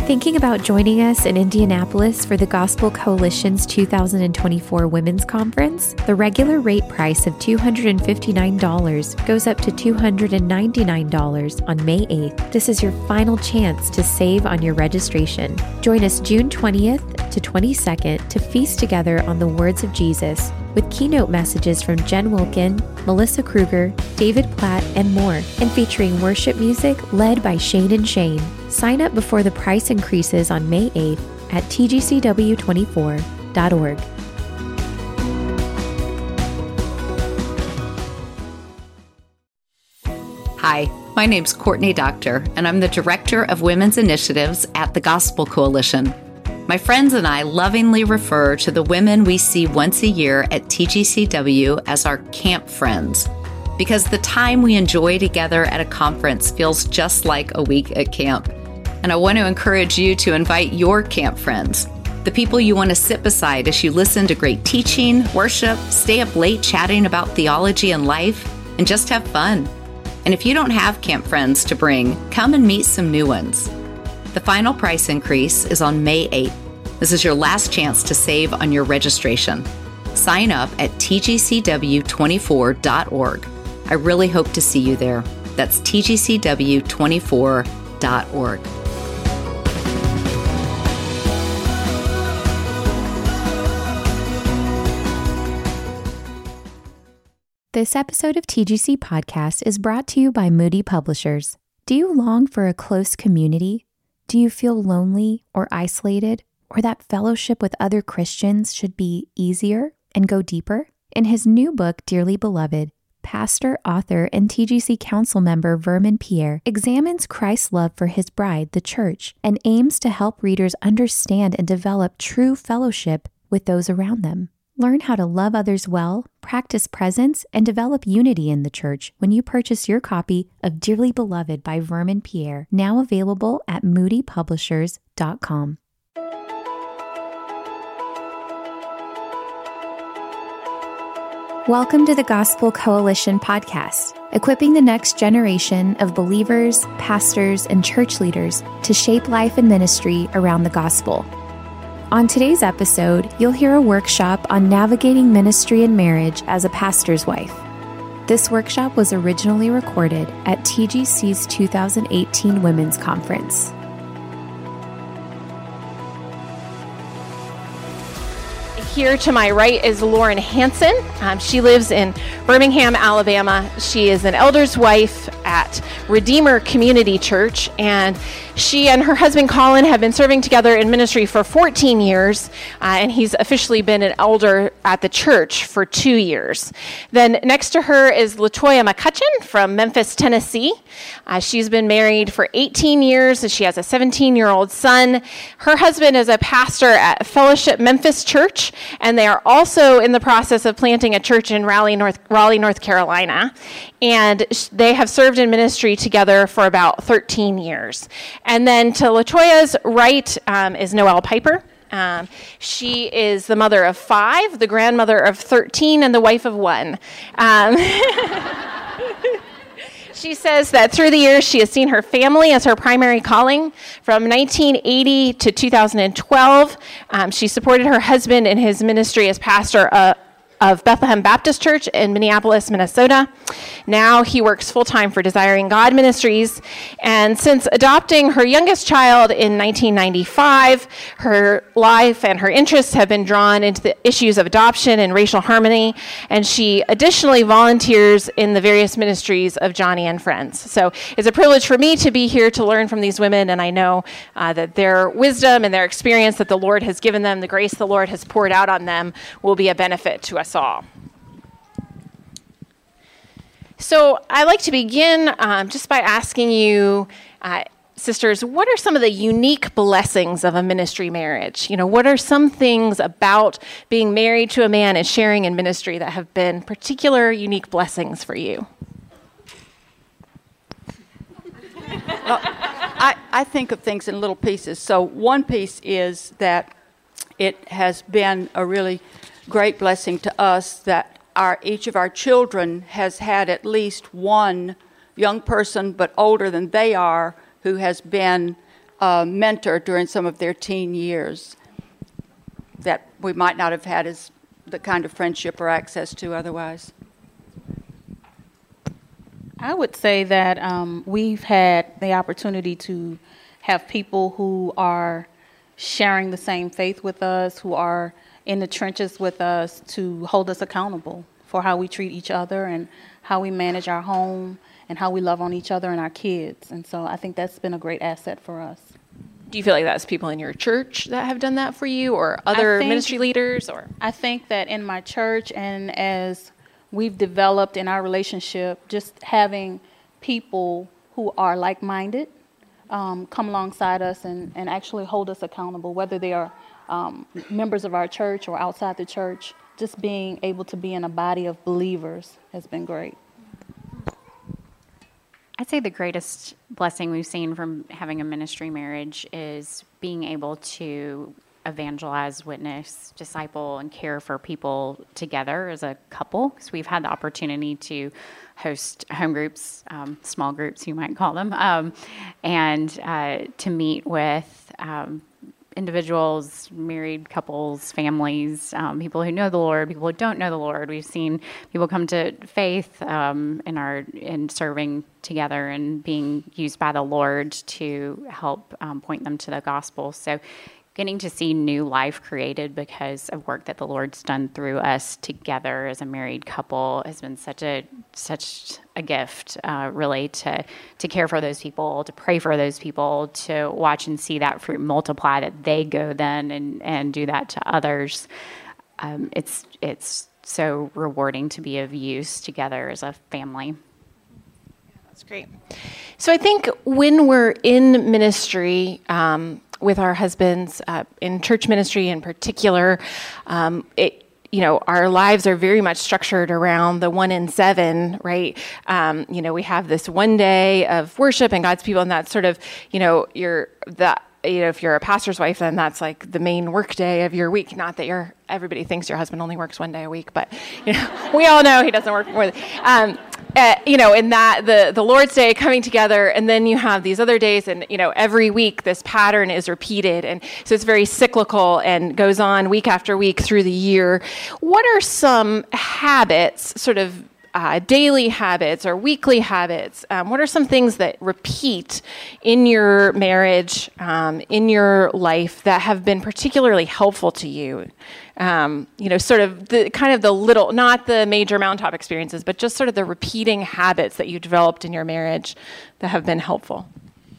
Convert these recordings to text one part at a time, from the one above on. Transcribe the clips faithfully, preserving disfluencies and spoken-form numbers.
Thinking about joining us in Indianapolis for the Gospel Coalition's two thousand twenty-four Women's Conference? The regular rate price of two hundred fifty-nine dollars goes up to two hundred ninety-nine dollars on May eighth. This is your final chance to save on your registration. Join us June twentieth to twenty-second to feast together on the words of Jesus with keynote messages from Jen Wilkin, Melissa Kruger, David Platt, and more, and featuring worship music led by Shane and Shane. Sign up before the price increases on May eighth at T G C W twenty-four dot org. Hi, my name's Courtney Doctor, and I'm the Director of Women's Initiatives at the Gospel Coalition. My friends and I lovingly refer to the women we see once a year at T G C W as our camp friends, because the time we enjoy together at a conference feels just like a week at camp. And I want to encourage you to invite your camp friends, the people you want to sit beside as you listen to great teaching, worship, stay up late chatting about theology and life, and just have fun. And if you don't have camp friends to bring, come and meet some new ones. The final price increase is on May eighth. This is your last chance to save on your registration. Sign up at T G C W twenty-four dot org. I really hope to see you there. That's T G C W twenty-four dot org. This episode of T G C Podcast is brought to you by Moody Publishers. Do you long for a close community? Do you feel lonely or isolated, or that fellowship with other Christians should be easier and go deeper? In his new book, Dearly Beloved, pastor, author, and T G C council member Vermin Pierre examines Christ's love for his bride, the church, and aims to help readers understand and develop true fellowship with those around them. Learn how to love others well, practice presence, and develop unity in the church when you purchase your copy of Dearly Beloved by Vermin Pierre, now available at moody publishers dot com. Welcome to the Gospel Coalition podcast, equipping the next generation of believers, pastors, and church leaders to shape life and ministry around the gospel. On today's episode, you'll hear a workshop on navigating ministry and marriage as a pastor's wife. This workshop was originally recorded at T G C's two thousand eighteen Women's Conference. Here to my right is Lauren Hansen. Um, she lives in Birmingham, Alabama. She is an elder's wife at Redeemer Community Church, and she and her husband Colin have been serving together in ministry for fourteen years, uh, and he's officially been an elder at the church for two years. Then next to her is LaToya McCutcheon from Memphis, Tennessee. Uh, she's been married for eighteen years, and she has a seventeen-year-old son. Her husband is a pastor at Fellowship Memphis Church, and they are also in the process of planting a church in Raleigh, North, Raleigh, North Carolina. And they have served in ministry together for about thirteen years. And then to LaToya's right um, is Noelle Piper. Um, she is the mother of five, the grandmother of thirteen, and the wife of one. Um, She says that through the years, she has seen her family as her primary calling. From nineteen eighty to two thousand twelve, um, she supported her husband in his ministry as pastor uh, of Bethlehem Baptist Church in Minneapolis, Minnesota. Now he works full-time for Desiring God Ministries. And since adopting her youngest child in nineteen ninety-five, her life and her interests have been drawn into the issues of adoption and racial harmony. And she additionally volunteers in the various ministries of Johnny and Friends. So it's a privilege for me to be here to learn from these women. And I know uh, that their wisdom and their experience that the Lord has given them, the grace the Lord has poured out on them, will be a benefit to us all. So I'd like to begin um, just by asking you, uh, sisters, what are some of the unique blessings of a ministry marriage? You know, what are some things about being married to a man and sharing in ministry that have been particular unique blessings for you? Well, I, I think of things in little pieces. So one piece is that it has been a really great blessing to us that our each of our children has had at least one young person, but older than they are, who has been uh, mentor during some of their teen years that we might not have had as the kind of friendship or access to otherwise? I would say that um, we've had the opportunity to have people who are sharing the same faith with us, who are in the trenches with us, to hold us accountable for how we treat each other and how we manage our home and how we love on each other and our kids. And so I think that's been a great asset for us. Do you feel like that's people in your church that have done that for you, or other think, ministry leaders? Or I think that in my church, and as we've developed in our relationship, just having people who are like-minded um, come alongside us and, and actually hold us accountable, whether they are um, members of our church or outside the church. Just being able to be in a body of believers has been great. I'd say the greatest blessing we've seen from having a ministry marriage is being able to evangelize, witness, disciple, and care for people together as a couple. So we've had the opportunity to host home groups, um, small groups you might call them, um, and uh, to meet with um, individuals, married couples, families, um, people who know the Lord, people who don't know the Lord. We've seen people come to faith um, in our in serving together and being used by the Lord to help um, point them to the gospel. So getting to see new life created because of work that the Lord's done through us together as a married couple has been such a such a gift, uh, really, to to care for those people, to pray for those people, to watch and see that fruit multiply, that they go then and, and do that to others. Um, it's it's so rewarding to be of use together as a family. That's great. So I think when we're in ministry, um, with our husbands, uh, in church ministry in particular, um, it, you know, our lives are very much structured around the one in seven, right? Um, you know, we have this one day of worship and God's people, and that's sort of, you know, you're the, you know, if you're a pastor's wife, then that's like the main work day of your week. Not that you're, everybody thinks your husband only works one day a week, but, you know, we all know he doesn't work more than, um, Uh, you know, in that the, the Lord's Day coming together, and then you have these other days, and, you know, every week this pattern is repeated. And so it's very cyclical and goes on week after week through the year. What are some habits, sort of uh, daily habits or weekly habits? Um, what are some things that repeat in your marriage, um, in your life, that have been particularly helpful to you? Um, you know, sort of the kind of the little, not the major mountaintop experiences, but just sort of the repeating habits that you developed in your marriage that have been helpful.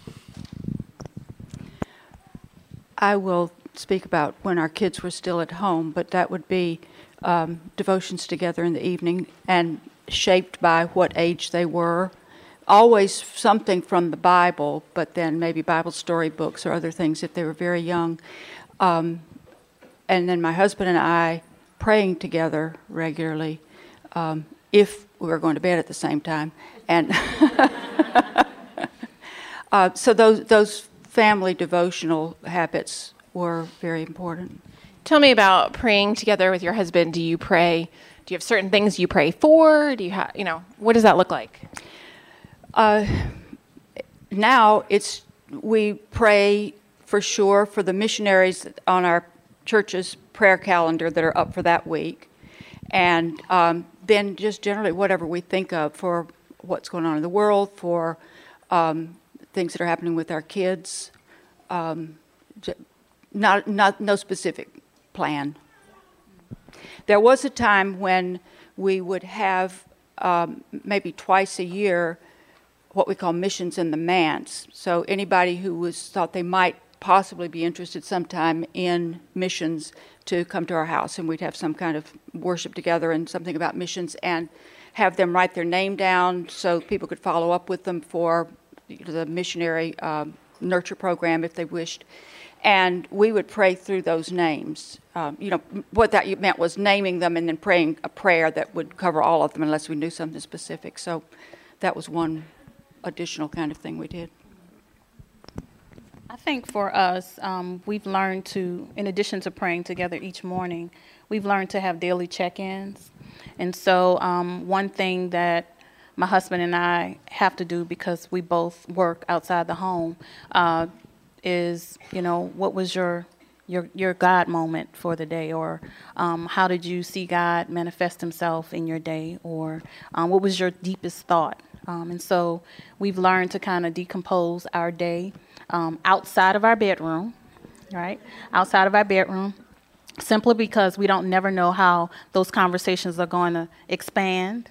I will speak about when our kids were still at home, but that would be um, devotions together in the evening, and shaped by what age they were. Always something from the Bible, but then maybe Bible story books or other things if they were very young. Um, And then my husband and I praying together regularly, um, if we were going to bed at the same time. And uh, so those those family devotional habits were very important. Tell me about praying together with your husband. Do you pray? Do you have certain things you pray for? Do you have, you know, what does that look like? Uh, now it's we pray for sure for the missionaries on our church's prayer calendar that are up for that week, and um, then just generally whatever we think of for what's going on in the world, for um, things that are happening with our kids. Um, not, not, no specific plan. There was a time when we would have um, maybe twice a year what we call missions in the manse. So anybody who was thought they might possibly be interested sometime in missions to come to our house, and we'd have some kind of worship together and something about missions, and have them write their name down so people could follow up with them for the missionary um, nurture program if they wished. And we would pray through those names. Um, you know, what that meant was naming them and then praying a prayer that would cover all of them unless we knew something specific. So that was one additional kind of thing we did. I think for us, um, we've learned to, in addition to praying together each morning, we've learned to have daily check-ins. And so um, one thing that my husband and I have to do, because we both work outside the home, uh, is, you know, what was your your your God moment for the day, or um, how did you see God manifest himself in your day, or um, what was your deepest thought? Um, and so we've learned to kind of decompose our day um, outside of our bedroom, right? Outside of our bedroom, simply because we don't never know how those conversations are going to expand.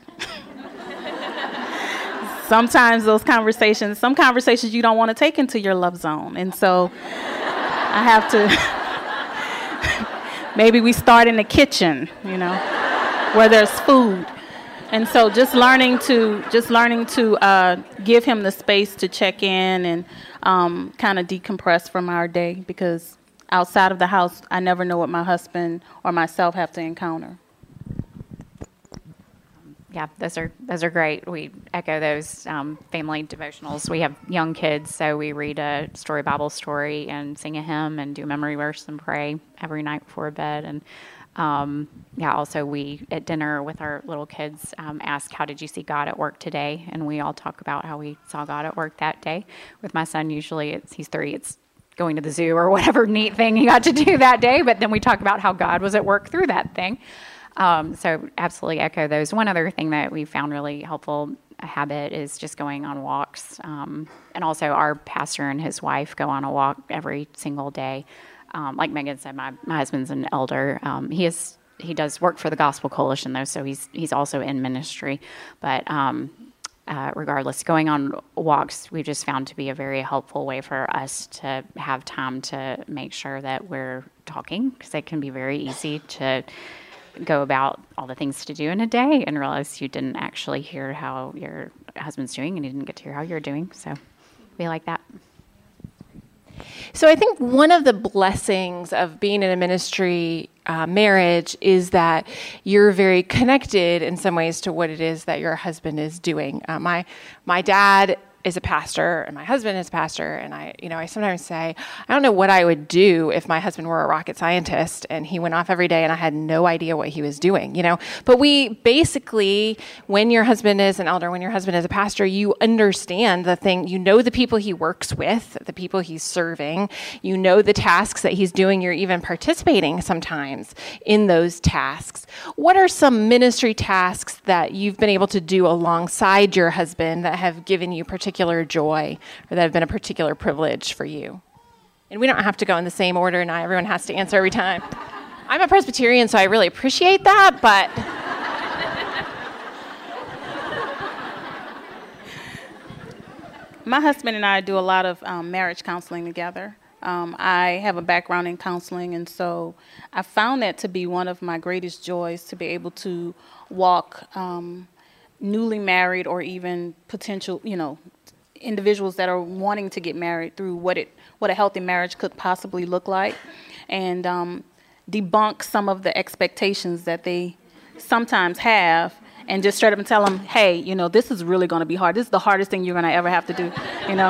Sometimes those conversations, some conversations you don't want to take into your love zone. And so I have to, maybe we start in the kitchen, you know, where there's food. And so just learning to, just learning to uh, give him the space to check in and um, kind of decompress from our day, because outside of the house, I never know what my husband or myself have to encounter. Yeah, those are those are great. We echo those um, family devotionals. We have young kids, so we read a story Bible story and sing a hymn and do a memory verse and pray every night before bed. And um, yeah, also we at dinner with our little kids um, ask, "How did you see God at work today?" And we all talk about how we saw God at work that day. With my son, usually it's he's three. It's going to the zoo or whatever neat thing he got to do that day. But then we talk about how God was at work through that thing. Um, so absolutely echo those. One other thing that we found really helpful, a habit, is just going on walks. Um, and also our pastor and his wife go on a walk every single day. Um, like Megan said, my, my husband's an elder. Um, he is he does work for the Gospel Coalition though, so he's he's also in ministry. But um, uh, regardless, going on walks we just found to be a very helpful way for us to have time to make sure that we're talking, because it can be very easy to go about all the things to do in a day and realize you didn't actually hear how your husband's doing and you didn't get to hear how you're doing. So we like that. So I think one of the blessings of being in a ministry uh, marriage is that you're very connected in some ways to what it is that your husband is doing. Uh, my my dad is a pastor and my husband is a pastor, and I, you know, I sometimes say, I don't know what I would do if my husband were a rocket scientist and he went off every day and I had no idea what he was doing, you know. But we basically, when your husband is an elder, when your husband is a pastor, you understand the thing, you know the people he works with, the people he's serving, you know the tasks that he's doing, you're even participating sometimes in those tasks. What are some ministry tasks that you've been able to do alongside your husband that have given you particular joy, or that have been a particular privilege for you? And we don't have to go in the same order, and not everyone has to answer every time. I'm a Presbyterian, so I really appreciate that, but... My husband and I do a lot of um, marriage counseling together. Um, I have a background in counseling, and so I found that to be one of my greatest joys, to be able to walk um, newly married or even potential, you know, individuals that are wanting to get married through what it what a healthy marriage could possibly look like, and um, debunk some of the expectations that they sometimes have, and just straight up and tell them, hey, you know, this is really going to be hard. This is the hardest thing you're going to ever have to do, you know.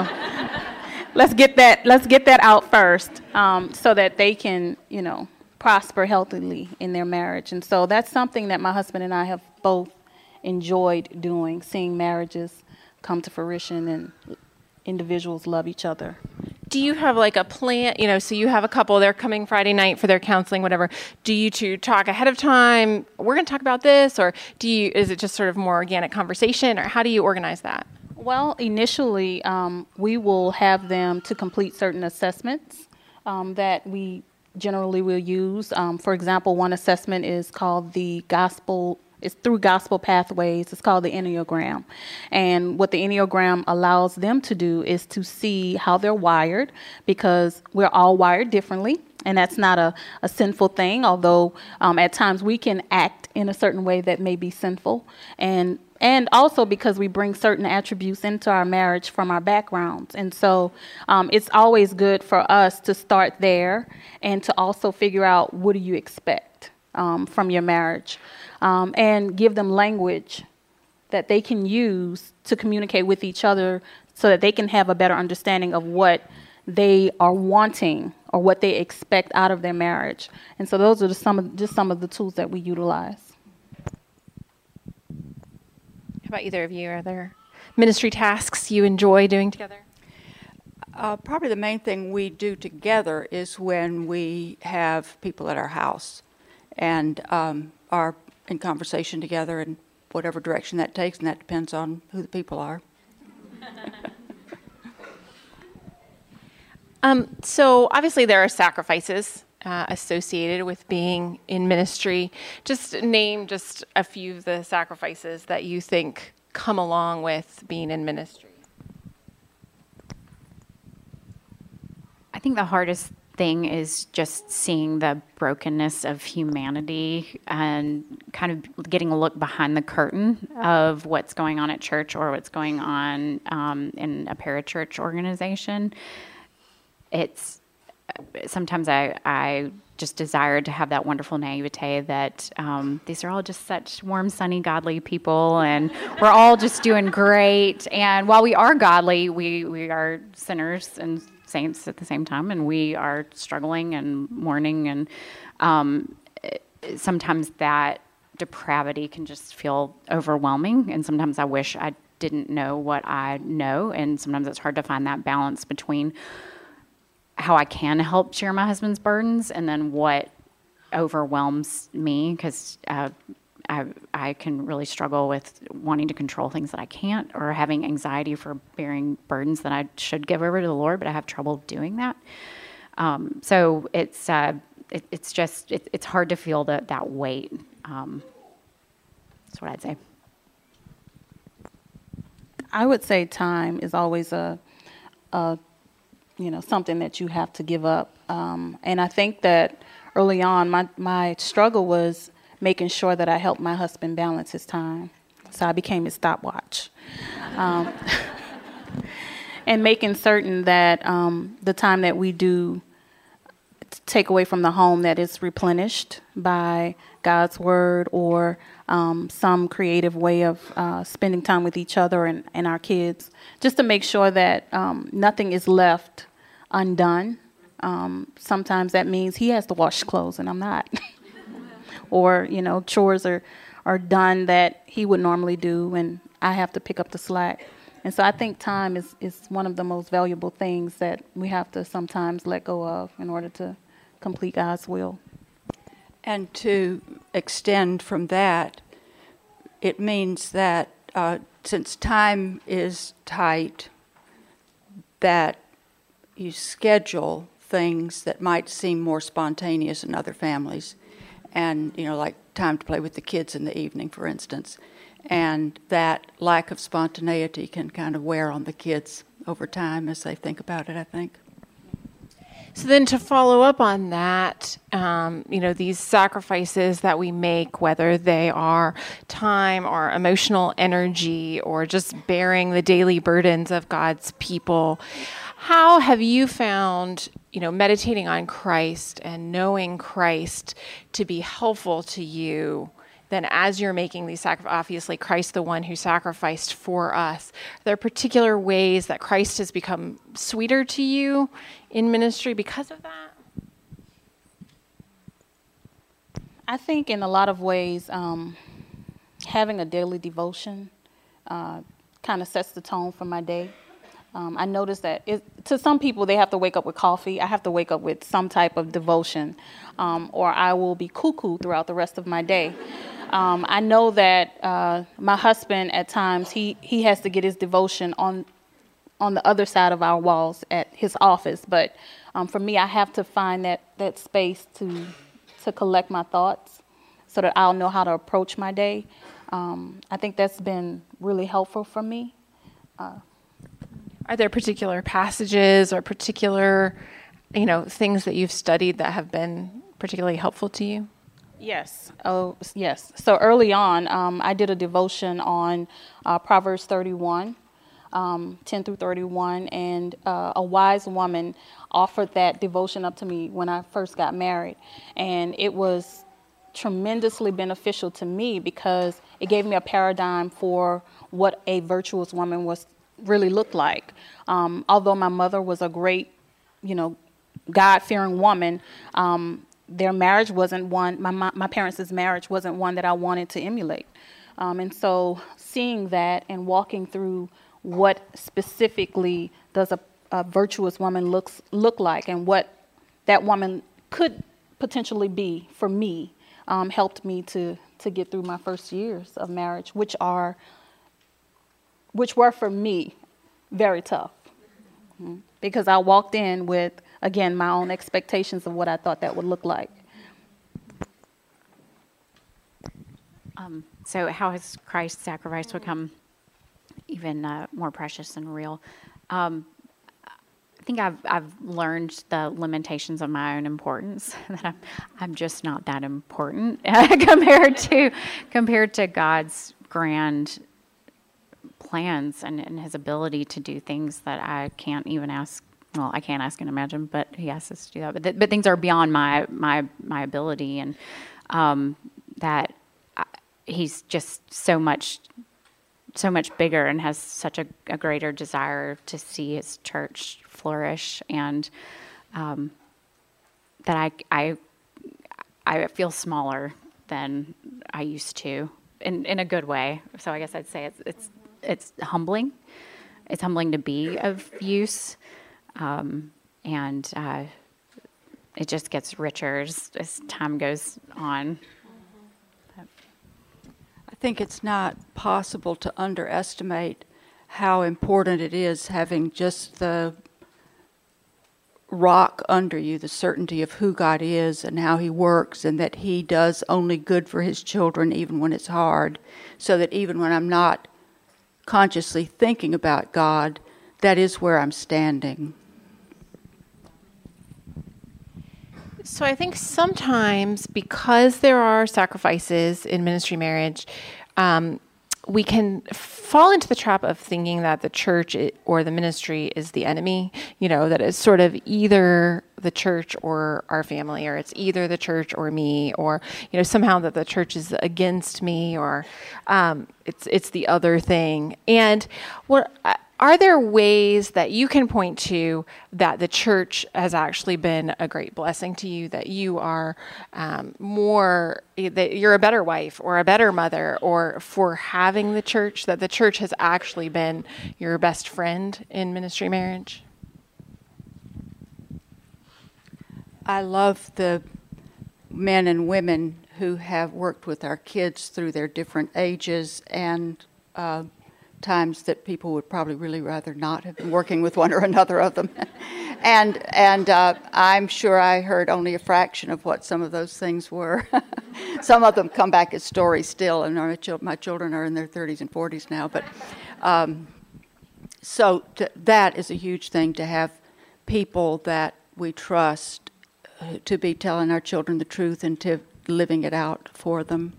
let's get that let's get that out first, um, so that they can, you know, prosper healthily in their marriage. And so that's something that my husband and I have both enjoyed doing, seeing marriages come to fruition and individuals love each other. Do you have like a plan, you know, so you have a couple, they're coming Friday night for their counseling, whatever. Do you two talk ahead of time, we're going to talk about this, or do you, is it just sort of more organic conversation, or how do you organize that? Well, initially, um, we will have them to complete certain assessments um, that we generally will use. Um, for example, one assessment is called the Gospel It's through Gospel Pathways. It's called the Enneagram. And what the Enneagram allows them to do is to see how they're wired, because we're all wired differently. And that's not a, a sinful thing, although um, at times we can act in a certain way that may be sinful. And and also because we bring certain attributes into our marriage from our backgrounds. And so um, it's always good for us to start there and to also figure out, what do you expect um, from your marriage? Um, and give them language that they can use to communicate with each other, so that they can have a better understanding of what they are wanting or what they expect out of their marriage. And so those are just some of, just some of the tools that we utilize. How about either of you? Are there ministry tasks you enjoy doing together? Uh, probably the main thing we do together is when we have people at our house and um, are in conversation together in whatever direction that takes, and that depends on who the people are. um, so obviously there are sacrifices uh, associated with being in ministry. Just name just a few of the sacrifices that you think come along with being in ministry. I think the hardest thing is just seeing the brokenness of humanity and kind of getting a look behind the curtain of what's going on at church or what's going on um, in a parachurch organization. It's sometimes I, I just desire to have that wonderful naivete that um, these are all just such warm, sunny, godly people, and we're all just doing great. And while we are godly, we, we are sinners and saints at the same time, and we are struggling and mourning, and um, sometimes that depravity can just feel overwhelming, and sometimes I wish I didn't know what I know, and sometimes it's hard to find that balance between how I can help share my husband's burdens and then what overwhelms me, because uh, I, I can really struggle with wanting to control things that I can't, or having anxiety for bearing burdens that I should give over to the Lord, but I have trouble doing that. Um, so it's uh, it, it's just it, it's hard to feel that that weight. Um, that's what I'd say. I would say time is always a, a you know something that you have to give up, um, and I think that early on my my struggle was making sure that I helped my husband balance his time. So I became his stopwatch. Um, and making certain that um, the time that we do take away from the home, that it's replenished by God's word or um, some creative way of uh, spending time with each other and, and our kids, just to make sure that um, nothing is left undone. Um, sometimes that means he has to wash clothes and I'm not. Or, you know, chores are, are done that he would normally do, and I have to pick up the slack. And so I think time is, is one of the most valuable things that we have to sometimes let go of in order to complete God's will. And to extend from that, it means that uh, since time is tight, that you schedule things that might seem more spontaneous in other families. And, you know, like time to play with the kids in the evening, for instance. And that lack of spontaneity can kind of wear on the kids over time as they think about it, I think. So then to follow up on that, um, you know, these sacrifices that we make, whether they are time or emotional energy or just bearing the daily burdens of God's people, how have you found, you know, meditating on Christ and knowing Christ to be helpful to you then as you're making these sacrifices? Obviously, Christ, the one who sacrificed for us, are there particular ways that Christ has become sweeter to you in ministry because of that? I think in a lot of ways, um, having a daily devotion uh, kind of sets the tone for my day. Um, I noticed that it, to some people, they have to wake up with coffee. I have to wake up with some type of devotion, um, or I will be cuckoo throughout the rest of my day. Um, I know that uh, my husband, at times, he, he has to get his devotion on on the other side of our walls at his office. But um, for me, I have to find that, that space to to collect my thoughts so that I'll know how to approach my day. Um, I think that's been really helpful for me. Uh, Are there particular passages or particular, you know, things that you've studied that have been particularly helpful to you? Yes. Oh, yes. So early on, um, I did a devotion on uh, Proverbs thirty-one, um, ten through thirty-one, and uh, a wise woman offered that devotion up to me when I first got married, and it was tremendously beneficial to me because it gave me a paradigm for what a virtuous woman was really looked like. Um, although my mother was a great, you know, God-fearing woman, um, their marriage wasn't one, my, my parents' marriage wasn't one that I wanted to emulate. Um, and so seeing that and walking through what specifically does a, a virtuous woman looks look like and what that woman could potentially be for me um, helped me to to get through my first years of marriage, which are which were for me very tough, mm-hmm. because I walked in with, again, my own expectations of what I thought that would look like. Um, so how has Christ's sacrifice become even uh, more precious and real? Um, I think I've I've learned the limitations of my own importance. That I'm I'm just not that important compared to compared to God's grand plans and, and His ability to do things that I can't even ask. Well, I can't ask and imagine, but He asks us to do that. But th- but things are beyond my my my ability, and um, that I, He's just so much. so much bigger and has such a, a greater desire to see His church flourish, and um, that I, I I feel smaller than I used to in, in a good way. So I guess I'd say it's it's it's humbling. It's humbling to be of use, um, and uh, it just gets richer as, as time goes on. I think it's not possible to underestimate how important it is having just the rock under you, the certainty of who God is and how He works, and that He does only good for His children even when it's hard, so that even when I'm not consciously thinking about God, that is where I'm standing. So I think sometimes, because there are sacrifices in ministry marriage, um, we can fall into the trap of thinking that the church or the ministry is the enemy, you know, that it's sort of either the church or our family, or it's either the church or me, or, you know, somehow that the church is against me, or um, it's it's the other thing. And what are there ways that you can point to that the church has actually been a great blessing to you, that you are um, more, that you're a better wife or a better mother, or for having the church, that the church has actually been your best friend in ministry marriage? I love the men and women who have worked with our kids through their different ages and uh, times that people would probably really rather not have been working with one or another of them. and and uh, I'm sure I heard only a fraction of what some of those things were. Some of them come back as stories still, and our, my children are in their thirties and forties now. But um, so to, that is a huge thing, to have people that we trust uh, to be telling our children the truth and to living it out for them.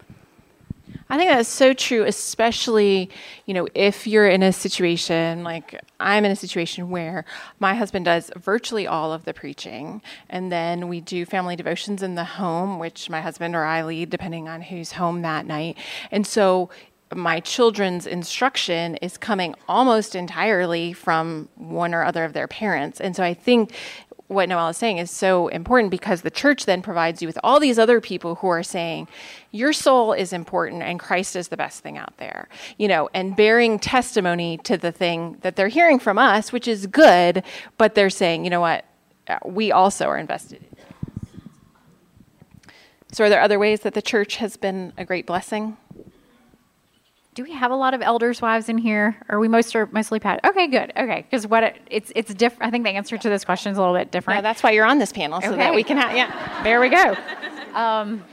I think that's so true, especially, you know, if you're in a situation, like I'm in a situation where my husband does virtually all of the preaching, and then we do family devotions in the home, which my husband or I lead depending on who's home that night. And so my children's instruction is coming almost entirely from one or other of their parents. And so I think what Noelle is saying is so important, because the church then provides you with all these other people who are saying, your soul is important and Christ is the best thing out there, you know, and bearing testimony to the thing that they're hearing from us, which is good, but they're saying, you know what, we also are invested in it. So are there other ways that the church has been a great blessing? Do we have a lot of elders' wives in here? Or are we most are mostly pat? Okay, good. Okay, because what it, it's it's different. I think the answer to this question is a little bit different. Yeah, that's why you're on this panel, so okay. that we can have. Yeah, there we go. Um,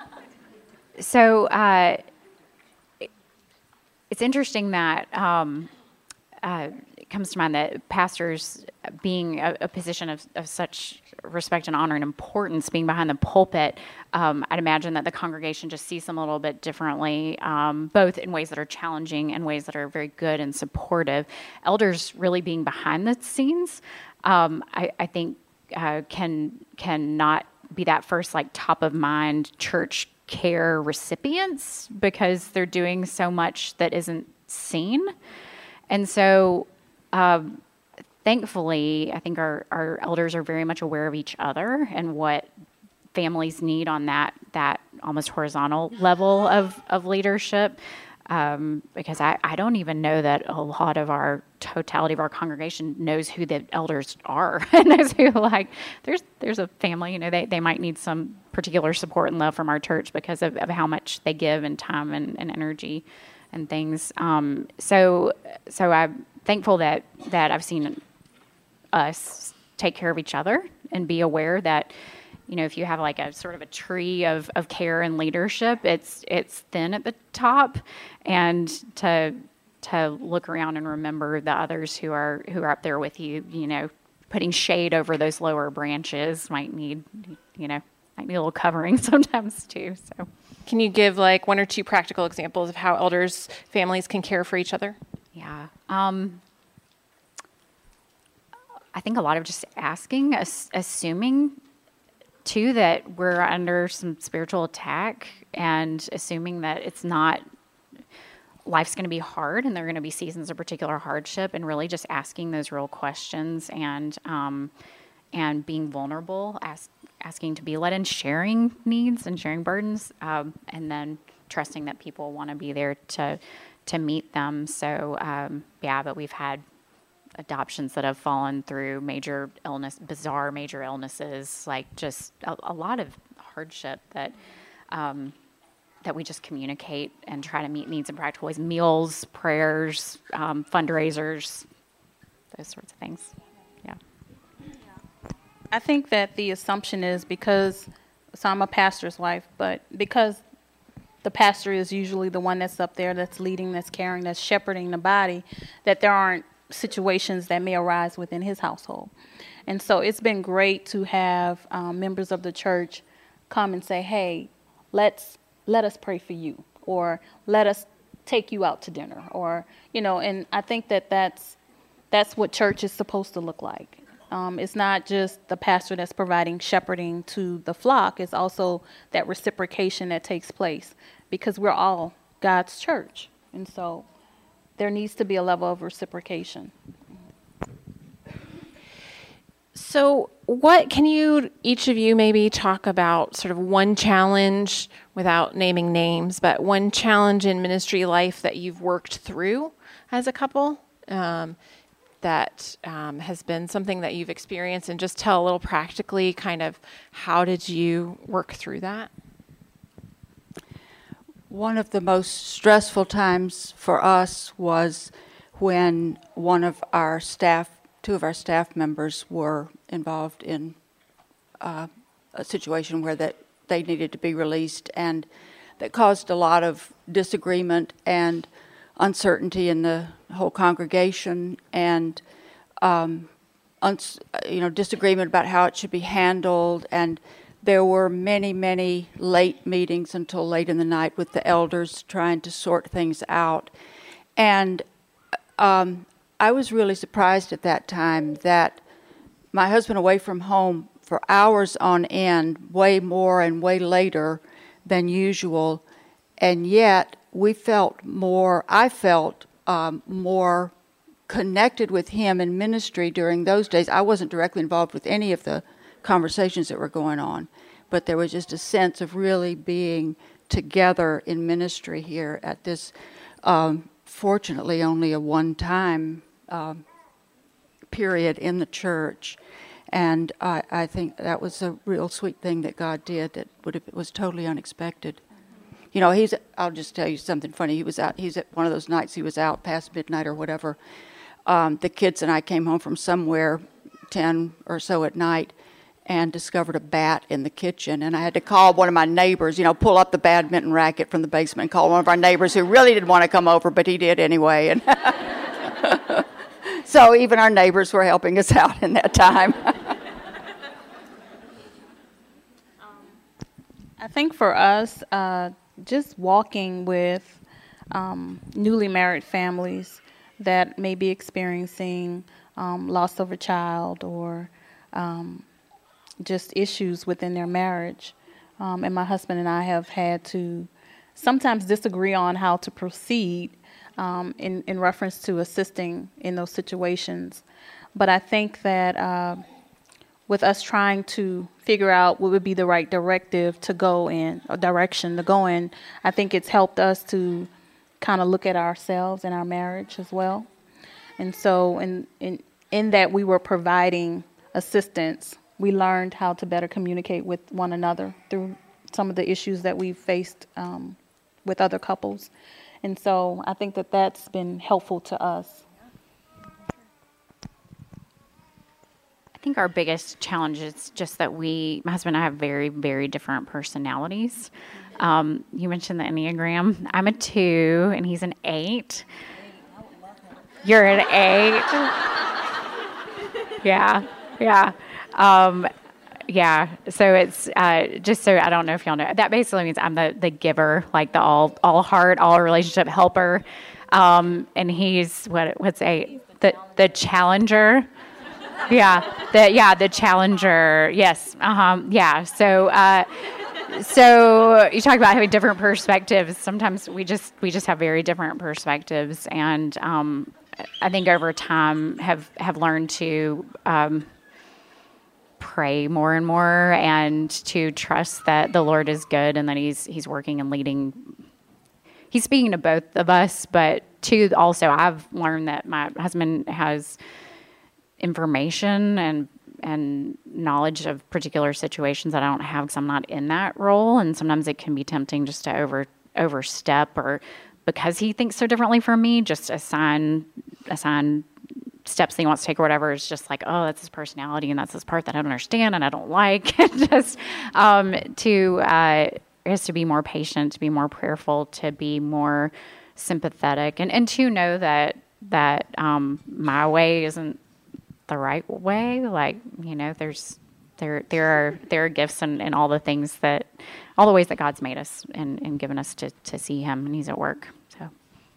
so uh, it, it's interesting that um, uh, it comes to mind that pastors being a, a position of, of such respect and honor and importance, being behind the pulpit, um, I'd imagine that the congregation just sees them a little bit differently, um, both in ways that are challenging and ways that are very good and supportive. Elders really being behind the scenes, um, I, I think uh, can can not be that first, like, top of mind church care recipients, because they're doing so much that isn't seen. And so um, thankfully, I think our, our elders are very much aware of each other and what families need on that that almost horizontal level of, of leadership. Um, because I, I don't even know that a lot of our totality of our congregation knows who the elders are and knows who, like, there's there's a family, you know, they, they might need some particular support and love from our church because of, of how much they give in time and, and energy and things. Um, so so I'm thankful that, that I've seen us take care of each other and be aware that, you know, if you have like a sort of a tree of, of care and leadership, it's it's thin at the top, and to to look around and remember the others who are who are up there with you, you know, putting shade over those lower branches might need, you know, might need a little covering sometimes too. So, can you give like one or two practical examples of how elders, families can care for each other? Yeah. Um, I think a lot of just asking, as, assuming, too, that we're under some spiritual attack, and assuming that it's not, life's going to be hard and there are going to be seasons of particular hardship, and really just asking those real questions and um, and being vulnerable, ask, asking to be led in, sharing needs and sharing burdens, um, and then trusting that people want to be there to to meet them. So, um, yeah, but we've had adoptions that have fallen through major illness, bizarre major illnesses, like just a, a lot of hardship that um, that we just communicate and try to meet needs in practical ways, meals, prayers, um, fundraisers, those sorts of things. Yeah. I think that the assumption is because, so I'm a pastor's wife, but because the pastor is usually the one that's up there, that's leading, that's caring, that's shepherding the body, that there aren't situations that may arise within his household. And so it's been great to have um, members of the church come and say, hey, let's let us pray for you, or let us take you out to dinner, or, you know, and I think that that's, that's what church is supposed to look like. Um, it's not just the pastor that's providing shepherding to the flock. It's also that reciprocation that takes place, because we're all God's church. And so there needs to be a level of reciprocation. So what can you, each of you, maybe talk about sort of one challenge, without naming names, but one challenge in ministry life that you've worked through as a couple, um, that um, has been something that you've experienced, and just tell a little practically kind of how did you work through that? One of the most stressful times for us was when one of our staff, two of our staff members were involved in uh, a situation where that they needed to be released, and that caused a lot of disagreement and uncertainty in the whole congregation, and um, uns- you know, disagreement about how it should be handled. And there were many, many late meetings until late in the night with the elders trying to sort things out. And um, I was really surprised at that time that my husband, away from home for hours on end, way more and way later than usual, and yet we felt more, I felt um, more connected with him in ministry during those days. I wasn't directly involved with any of the conversations that were going on, but there was just a sense of really being together in ministry here at this, um, fortunately, only a one-time um, period in the church. And I, I think that was a real sweet thing that God did that would have, was totally unexpected. You know, he's, I'll just tell you something funny. He was out, he's at one of those nights he was out past midnight or whatever. Um, the kids and I came home from somewhere ten or so at night and discovered a bat in the kitchen. And I had to call one of my neighbors, you know, pull up the badminton racket from the basement and call one of our neighbors who really didn't want to come over, but he did anyway. And so even our neighbors were helping us out in that time. I think for us, uh, just walking with um, newly married families that may be experiencing um, loss of a child, or um, just issues within their marriage. Um, and my husband and I have had to sometimes disagree on how to proceed um, in, in reference to assisting in those situations. But I think that uh, with us trying to figure out what would be the right directive to go in, or direction to go in, I think it's helped us to kind of look at ourselves and our marriage as well. And so in, in, in that we were providing assistance, we learned how to better communicate with one another through some of the issues that we've faced um, with other couples. And so I think that that's been helpful to us. I think our biggest challenge is just that we, my husband and I have very, very different personalities. Um, you mentioned the Enneagram. I'm a two and he's an eight. You're an eight. Yeah, yeah. Um, yeah, so it's uh, just so I don't know if y'all know. That basically means I'm the, the giver, like the all all heart, all relationship helper. Um, and he's, what what's eight? The, the challenger. Yeah, the yeah the challenger. Yes, uh-huh, yeah. So uh, so you talk about having different perspectives. Sometimes we just we just have very different perspectives, and um, I think over time have have learned to um, pray more and more, and to trust that the Lord is good and that He's He's working and leading. He's speaking to both of us, but to also I've learned that my husband has information and and knowledge of particular situations that I don't have because I'm not in that role, and sometimes it can be tempting just to over overstep, or because he thinks so differently from me, just assign assign steps that he wants to take or whatever. It's just like, oh, that's his personality and that's his part that I don't understand and I don't like. just um, to uh, is to be more patient, to be more prayerful, to be more sympathetic, and and to know that that um, my way isn't the right way. Like, you know, there's there there are there are gifts and, and all the things that all the ways that God's made us and, and given us to, to see Him, and He's at work. So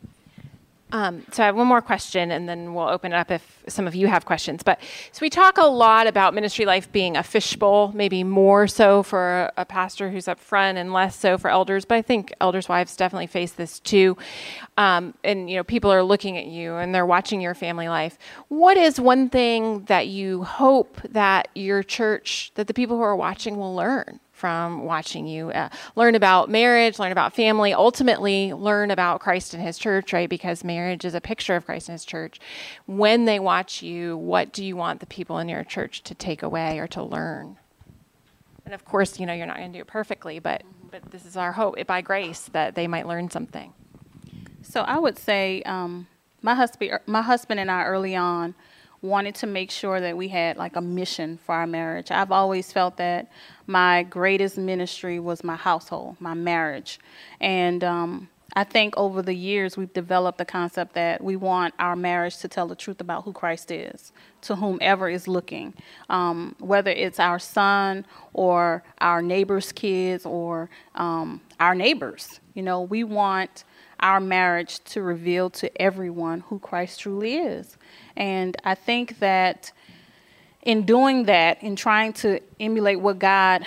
Um, so I have one more question, and then we'll open it up if some of you have questions. But so we talk a lot about ministry life being a fishbowl, maybe more so for a, a pastor who's up front and less so for elders. But I think elders' wives definitely face this too. Um, and, you know, people are looking at you and they're watching your family life. What is one thing that you hope that your church, that the people who are watching will learn from watching you, uh, learn about marriage, learn about family, ultimately learn about Christ and His church, right? Because marriage is a picture of Christ and His church. When they watch you, what do you want the people in your church to take away or to learn? And of course, you know, you're not going to do it perfectly, but but this is our hope, by grace, that they might learn something. So I would say um, my husband, my husband and I early on wanted to make sure that we had like a mission for our marriage. I've always felt that my greatest ministry was my household, my marriage. And um, I think over the years we've developed the concept that we want our marriage to tell the truth about who Christ is to whomever is looking, um, whether it's our son or our neighbor's kids or um, our neighbors. You know, we want our marriage to reveal to everyone who Christ truly is. And I think that in doing that, in trying to emulate what God,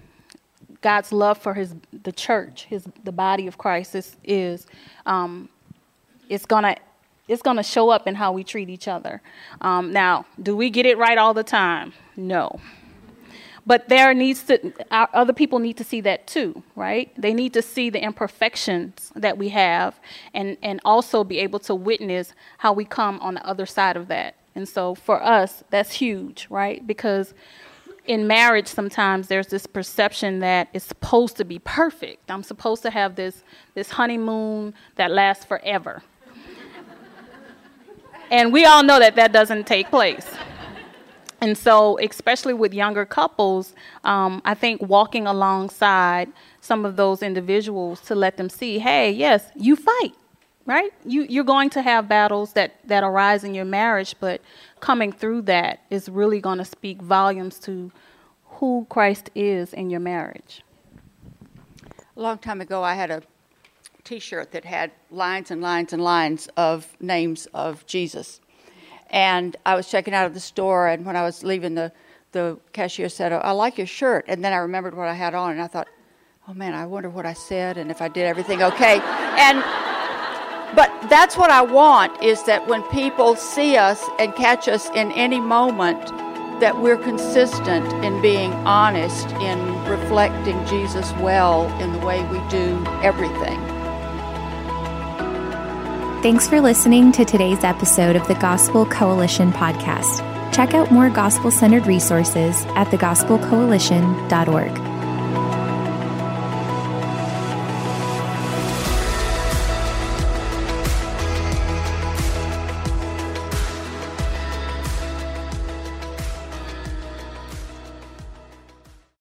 God's love for His the church, His the body of Christ is, is um, it's gonna it's gonna show up in how we treat each other. Um, now, do we get it right all the time? No. But there needs to, our other people need to see that too, right? They need to see the imperfections that we have, and, and also be able to witness how we come on the other side of that. And so for us, that's huge, right? Because in marriage, sometimes there's this perception that it's supposed to be perfect. I'm supposed to have this, this honeymoon that lasts forever. And we all know that that doesn't take place. And so, especially with younger couples, um, I think walking alongside some of those individuals to let them see, hey, yes, you fight, right? You, you're going to have battles that, that arise in your marriage, but coming through that is really going to speak volumes to who Christ is in your marriage. A long time ago, I had a T-shirt that had lines and lines and lines of names of Jesus. And I was checking out of the store, and when I was leaving, the, the cashier said, oh, I like your shirt. And then I remembered what I had on, and I thought, oh, man, I wonder what I said and if I did everything okay. And but that's what I want, is that when people see us and catch us in any moment, that we're consistent in being honest, in reflecting Jesus well in the way we do everything. Thanks for listening to today's episode of the Gospel Coalition podcast. Check out more gospel-centered resources at the gospel coalition dot org.